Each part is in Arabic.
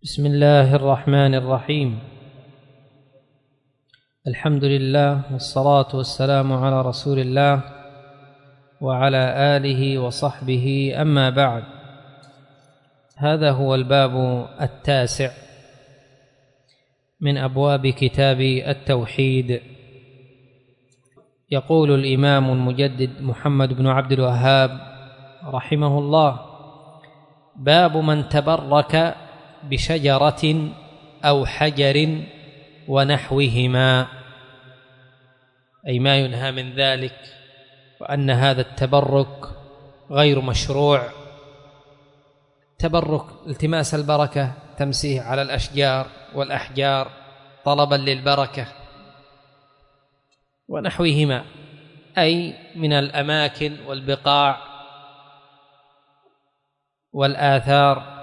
بسم الله الرحمن الرحيم. الحمد لله والصلاة والسلام على رسول الله وعلى آله وصحبه، أما بعد. هذا هو الباب التاسع من أبواب كتاب التوحيد. يقول الإمام المجدد محمد بن عبد الوهاب رحمه الله: باب من تبرك بشجرة أو حجر ونحوهما، أي ما ينهى من ذلك، وأن هذا التبرك غير مشروع. تبرك التماس البركة، تمسيه على الأشجار والأحجار طلبا للبركة، ونحوهما أي من الأماكن والبقاع والآثار.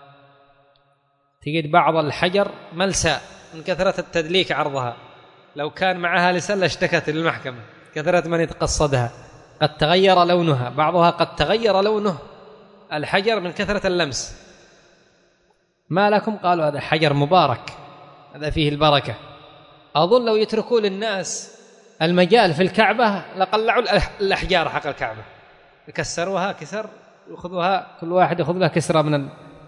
تجد بعض الحجر ملسى من كثرة التدليك عرضها، لو كان معها لسان لاشتكت للمحكمة كثرة من يتقصدها. قد تغير لونها، بعضها قد تغير لونه الحجر من كثرة اللمس. ما لكم؟ قالوا هذا حجر مبارك، هذا فيه البركة. أظن لو يتركوا للناس المجال في الكعبة لقلعوا الأحجار حق الكعبة، يكسروها كسر، يأخذوها كل واحد يأخذ له كسرة من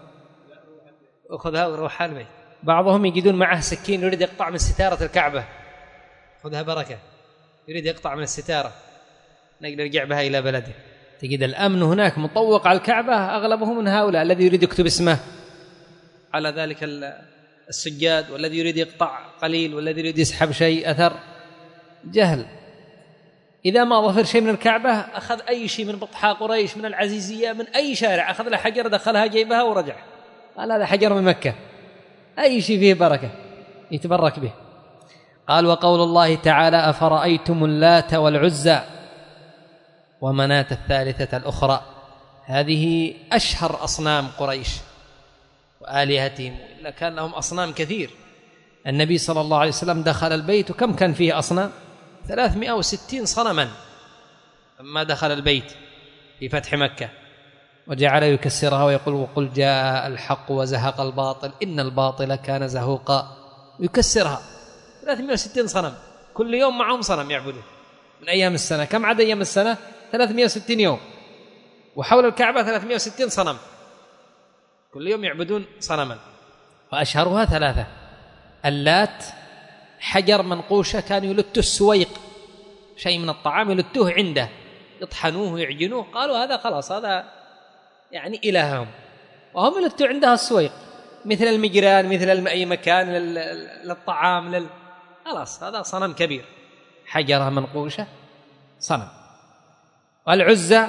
أخذها ويروح البيت. بعضهم يجدون معه سكين يريد يقطع من ستارة الكعبة، خذها بركة، يريد يقطع من الستارة نقدر يرجع بها إلى بلده. تجد الأمن هناك مطوق على الكعبة، أغلبه من هؤلاء الذي يريد يكتب اسمه على ذلك السجاد، والذي يريد يقطع قليل، والذي يريد يسحب شيء أثر. جهل. إذا ما ظفر شيء من الكعبة أخذ أي شيء من بطحاء قريش، من العزيزية، من أي شارع، أخذ له حجر دخلها جيبها ورجع، قال هذا حجر من مكة، أي شيء فيه بركة يتبرك به. قال: وقول الله تعالى: أفرأيتم اللات والعزى ومناة الثالثة الأخرى. هذه أشهر أصنام قريش وآلهتهم، إلا كان لهم أصنام كثير. النبي صلى الله عليه وسلم دخل البيت، وكم كان فيه أصنام؟ 360 صنما لما دخل البيت في فتح مكة، وجعل يكسرها ويقول: وقل جاء الحق وزهق الباطل إن الباطل كان زهوقا. يكسرها 360 صنم، كل يوم معهم صنم يعبده من أيام السنة. كم عدد أيام السنة؟ 360 يوم، وحول الكعبة 360 صنم، كل يوم يعبدون صنما. وأشهرها ثلاثة: اللات، حجر منقوشة كان يلته السويق، شيء من الطعام يلتوه عنده، يطحنوه ويعجنوه، قالوا هذا خلاص هذا يعني إلههم، وهم يلتوا عندها السويق، مثل المجران، مثل أي مكان للطعام خلاص هذا صنم كبير، حجرة منقوشة صنم. والعزى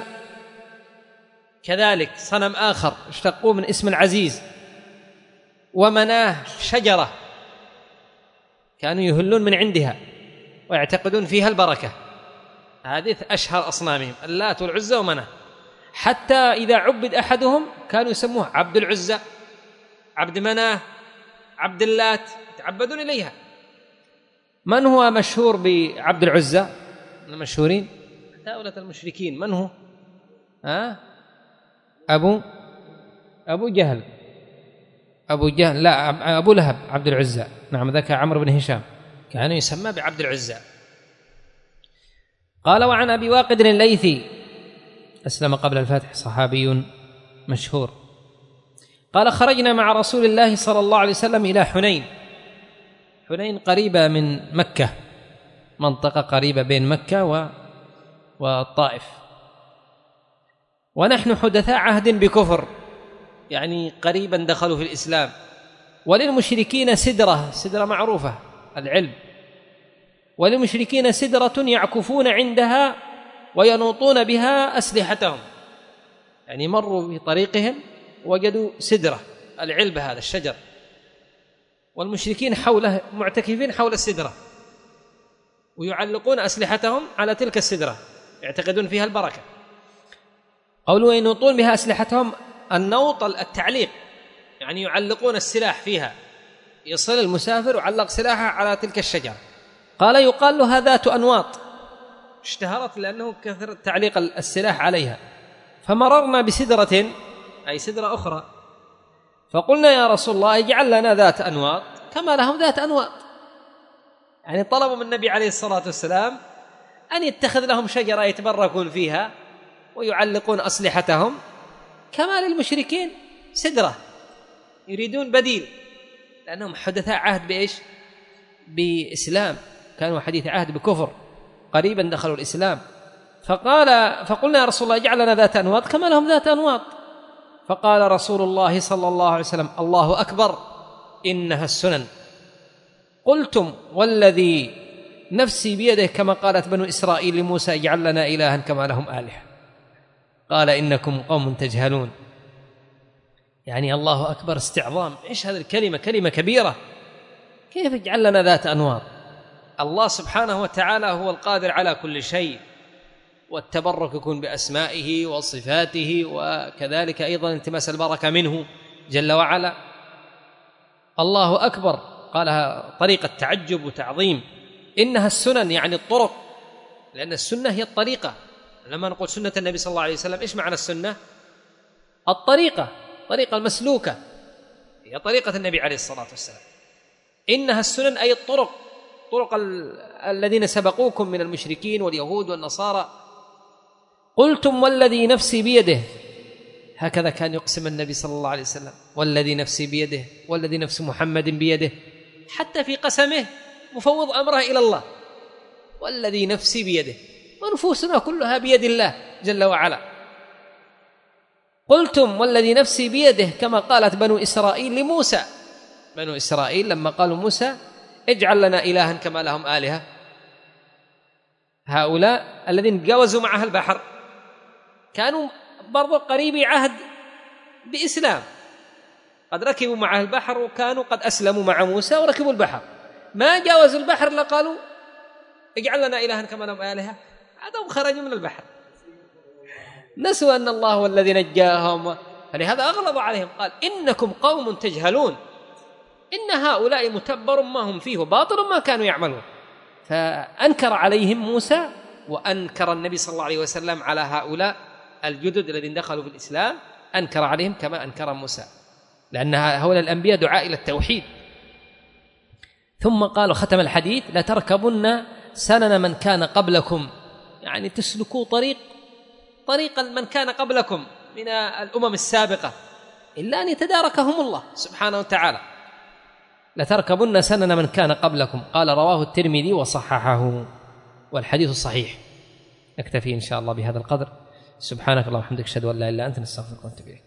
كذلك صنم آخر اشتقوه من اسم العزيز. ومناه شجرة كانوا يهلون من عندها ويعتقدون فيها البركة. هذه أشهر أصنامهم، اللات والعزى ومناه. حتى إذا عبد أحدهم كانوا يسموه عبد العزى، عبد مناه، عبد اللات، يتعبدون إليها. من هو مشهور بعبد العزى؟ من المشهورين دولة المشركين. من هو؟ أبو جهل. لا، أبو لهب عبد العزى. نعم، ذاك عمرو بن هشام كان يسمى بعبد العزى. قال: وعن أبي واقد الليثي، أسلم قبل الفتح، صحابي مشهور. قال: خرجنا مع رسول الله صلى الله عليه وسلم إلى حنين. حنين قريبة من مكة، منطقة قريبة بين مكة والطائف، ونحن حدثاء عهد بكفر، يعني قريبا دخلوا في الإسلام. وللمشركين سدرة معروفة العلم، وللمشركين سدرة يعكفون عندها وينوطون بها أسلحتهم، يعني مروا في طريقهم وجدوا سدرة، العلب هذا الشجر، والمشركين حوله معتكفين حول السدرة، ويعلقون أسلحتهم على تلك السدرة، يعتقدون فيها البركة. قولوا ينوطون بها أسلحتهم، النوط التعليق، يعني يعلقون السلاح فيها، يصل المسافر وعلق سلاحه على تلك الشجرة. قال: يقال لها ذات أنواط، اشتهرت لأنه كثر تعليق السلاح عليها. فمررنا بسدرة، أي سدرة أخرى، فقلنا يا رسول الله اجعل لنا ذات أنواط كما لهم ذات أنواط، يعني طلبوا من النبي عليه الصلاة والسلام أن يتخذ لهم شجرة يتبركون فيها ويعلقون أسلحتهم كما للمشركين سدرة، يريدون بديل لأنهم حدثاء عهد بإيش؟ بإسلام، كانوا حديث عهد بكفر، قريبا دخلوا الإسلام. فقلنا يا رسول الله اجعل لنا ذات أنواط كما لهم ذات أنواط. فقال رسول الله صلى الله عليه وسلم الله أكبر إنها السنن. قلتم والذي نفسي بيده كما قالت بنو إسرائيل لموسى اجعل لنا إلها كما لهم آلهة. قال إنكم قوم تجهلون. يعني الله أكبر استعظام. إيش هذه الكلمة؟ كلمة كبيرة. كيف اجعل لنا ذات أنواط؟ الله سبحانه وتعالى هو القادر على كل شيء، والتبرك يكون بأسمائه وصفاته، وكذلك أيضا التماس البركة منه جل وعلا. الله أكبر قالها طريقة تعجب وتعظيم. إنها السنن يعني الطرق، لأن السنة هي الطريقة. لما نقول سنة النبي صلى الله عليه وسلم إيش معنى السنة؟ الطريقة المسلوكة، هي طريقة النبي عليه الصلاة والسلام. إنها السنن أي الطرق، طرق الذين سبقوكم من المشركين واليهود والنصارى. قلتم والذي نفسي بيده، هكذا كان يقسم النبي صلى الله عليه وسلم، والذي نفسي بيده، والذي نفس محمد بيده، حتى في قسمه مفوض أمره إلى الله، والذي نفسي بيده، ونفوسنا كلها بيد الله جل وعلا. قلتم والذي نفسي بيده كما قالت بنو إسرائيل لموسى، بنو إسرائيل لما قالوا موسى اجعل لنا إلها كما لهم آلهة، هؤلاء الذين جاوزوا معها البحر كانوا برضو قريبي عهد بإسلام، قد ركبوا معه البحر وكانوا قد أسلموا مع موسى وركبوا البحر، ما جاوزوا البحر لقالوا اجعل لنا إلها كما لهم آلهة، عادوا خرجوا من البحر، نسوا أن الله هو الذي نجاهم. فلهذا أغلظ عليهم قال إنكم قوم تجهلون، إن هؤلاء متبر ما هم فيه وباطل ما كانوا يعملون. فأنكر عليهم موسى وأنكر النبي صلى الله عليه وسلم على هؤلاء الجدد الذين دخلوا في الإسلام، أنكر عليهم كما أنكر موسى، لأن هؤلاء الأنبياء دعاء إلى التوحيد. ثم قال ختم الحديث لتركبن سنن من كان قبلكم، يعني تسلكوا طريق من كان قبلكم من الأمم السابقة إلا أن يتداركهم الله سبحانه وتعالى. لتركبن سنن من كان قبلكم. قال رواه الترمذي وصححه والحديث صحيح. نكتفي إن شاء الله بهذا القدر. سبحانك اللهم وبحمدك أشهد أن لا إله إلا أنت نستغفرك ونتوب إليك.